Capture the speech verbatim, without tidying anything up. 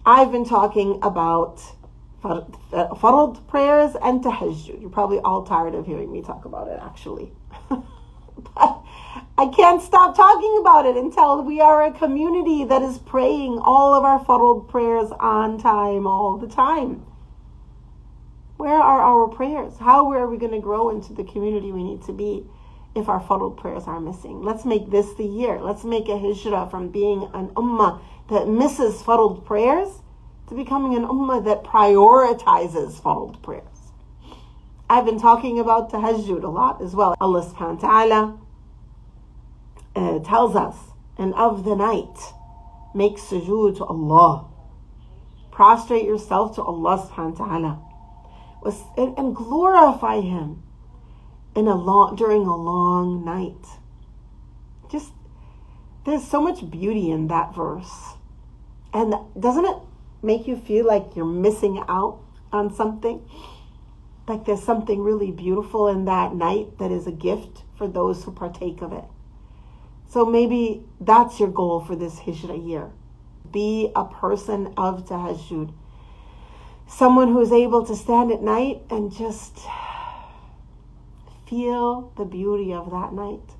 I've been talking about farad prayers and tahajjud. You're probably all tired of hearing me talk about it, actually. But I can't stop talking about it until we are a community that is praying all of our farad prayers on time, all the time. Where are our prayers? How are we going to grow into the community we need to be if our farad prayers are missing? Let's make this the year. Let's make a hijrah from being an ummah that misses farad prayers to becoming an ummah that prioritizes farad prayers. I've been talking about tahajjud a lot as well. Allah subhanahu wa ta'ala uh, tells us, and of the night, make sujood to Allah. Prostrate yourself to Allah subhanahu wa ta'ala. And, and glorify Him in a long, during a long night. Just, there's so much beauty in that verse. And doesn't it make you feel like you're missing out on something? Like there's something really beautiful in that night that is a gift for those who partake of it. So maybe that's your goal for this hijrah year. Be a person of tahajjud. Someone who is able to stand at night and just feel the beauty of that night.